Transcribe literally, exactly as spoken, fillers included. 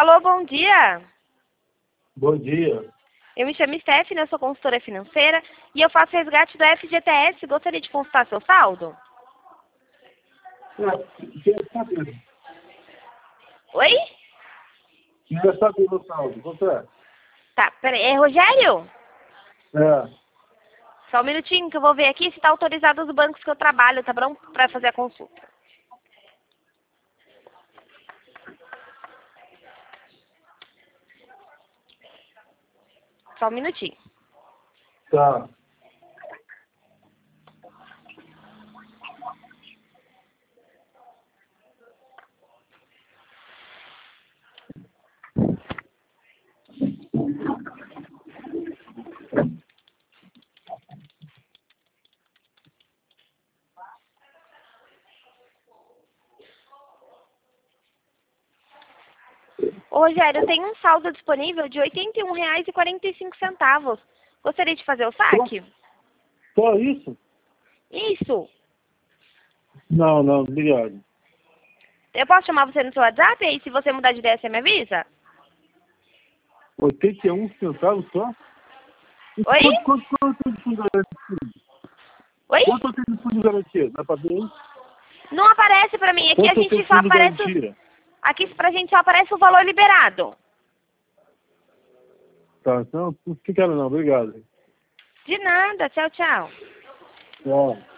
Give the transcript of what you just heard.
Alô, bom dia. Bom dia. Eu me chamo Stephanie, eu sou consultora financeira e eu faço resgate do F G T S. Gostaria de consultar seu saldo? Quem é saber? Oi? Quem é saber o saldo? Você? Tá, peraí. É Rogério? É. Só um minutinho que eu vou ver aqui se está autorizado os bancos que eu trabalho, tá bom? Para fazer a consulta. Só um minutinho. Tá. Ô, Rogério, eu tenho um saldo disponível de oitenta e um reais e quarenta e cinco centavos. Gostaria de fazer o saque? Só isso? Isso. Não, não, obrigado. Eu posso chamar você no seu WhatsApp e aí se você mudar de ideia você me avisa? oitenta e um centavos só? Oi? Quanto, quanto, quanto tem de fundo garantido? Oi? Quanto eu tenho de fundo garantido? Dá pra ver isso? Não aparece pra mim. Aqui a Quanto eu tenho gente de só fundo aparece... garantia? Aqui pra gente só aparece o valor liberado. Tá, então, não fica não, obrigado. De nada. Tchau, tchau. Tchau.